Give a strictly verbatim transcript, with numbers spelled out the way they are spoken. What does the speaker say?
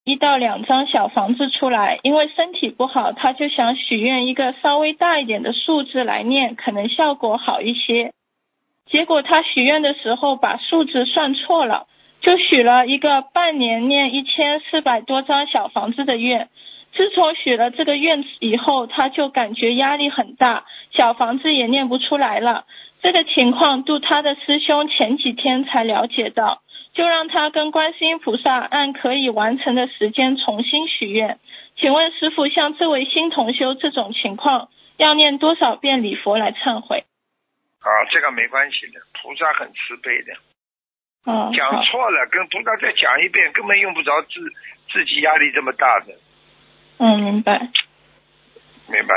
一到两张小房子出来，因为身体不好，他就想许愿一个稍微大一点的数字来念，可能效果好一些。结果他许愿的时候把数字算错了，就许了一个半年念一千四百多张小房子的愿。自从许了这个愿以后，他就感觉压力很大，小房子也念不出来了。这个情况度他的师兄前几天才了解到，就让他跟观世音菩萨按可以完成的时间重新许愿。请问师父，像这位新同修这种情况，要念多少遍礼佛来忏悔？ 啊，这个没关系的，菩萨很慈悲的。 哦， 讲错了，跟菩萨再讲一遍，根本用不着自自己压力这么大的。 嗯，明白。 明白。